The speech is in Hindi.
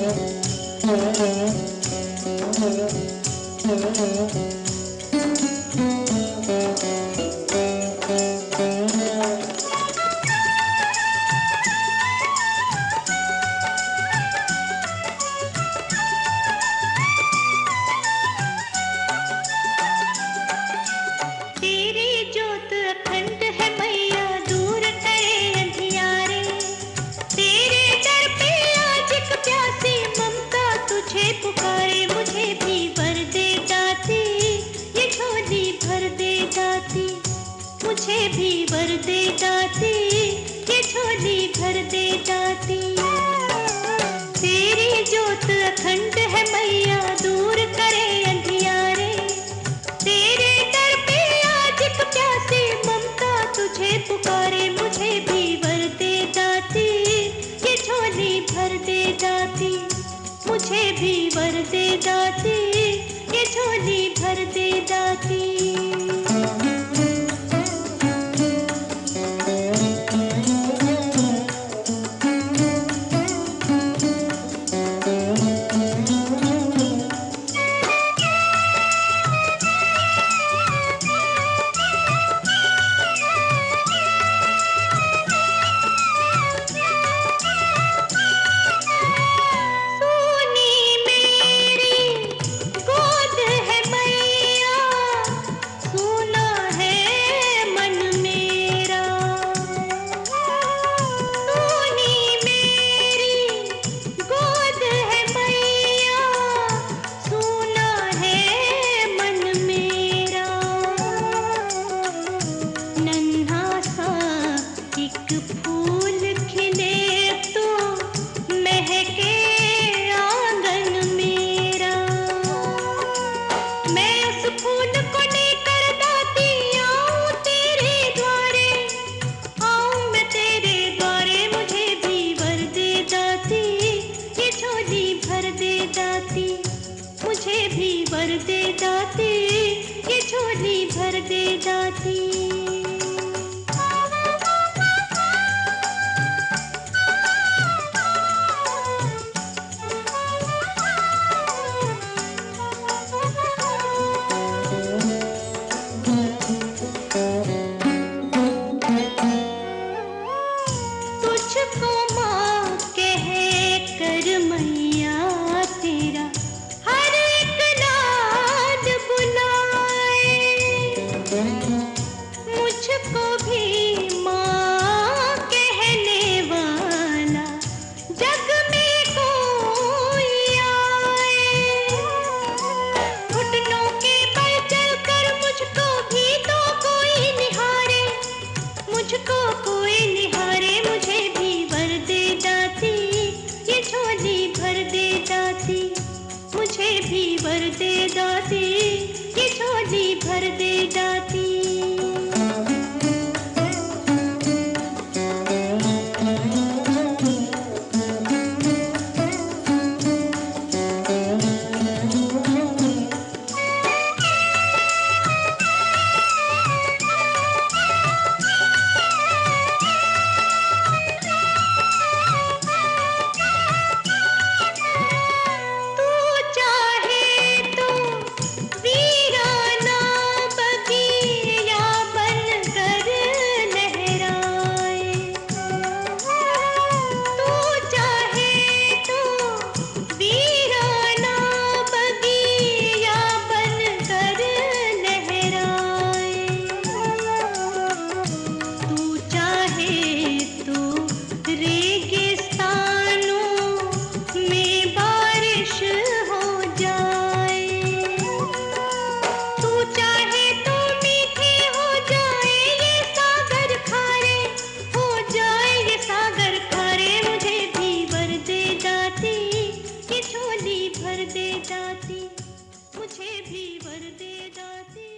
पुकारे मुझे भी भर दे दाती, ये झोली भर दे दाती, मुझे भी भर दे दाती, ये झोली भर दे दाती। तेरी जोत अखंड है मैया, दूर करे अंधियारे, तेरे दर पे आज एक प्यासी ममता तुझे पुकारे मुझे भी भर दे दाती, ये झोली भर दे दाती, मुझे भी भर दे दाती, ये झोली भर दे दाती। फूल खिले तो महके आंगन मेरा, मैं उस फूल को लेकर दाती आऊं तेरे द्वारे, आऊं मैं तेरे द्वारे, मुझे भी भर दे दाती, ये झोली भर दे दाती, मुझे भी भर दे दाती, ये झोली भर दे दाती। तुझको माँ कह कर मैया तेरा हर एक लाड बुलाए, मुझको भी माँ कहने वाला जग में कोई आए, घुटनों के बल चल कर मुझको भी तो कोई निहारे, मुझको कोई निहारे, मुझे भी भर दे दाती, ये झोली भर दे दाती, मुझे भी भर दे दाती, ये झोली भर दे दाती। भर दे दाती, मुझे भी भर दे दाती।